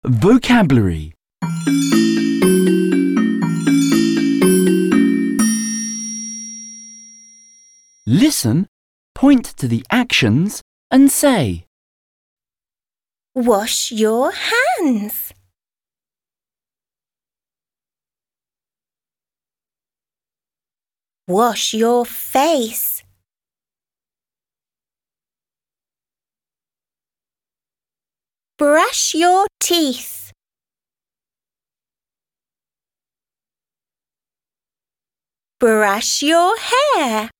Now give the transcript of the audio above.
Vocabulary. Listen, point to the actions and say, Wash your hands. Wash your face. Brush your teeth. Brush your hair.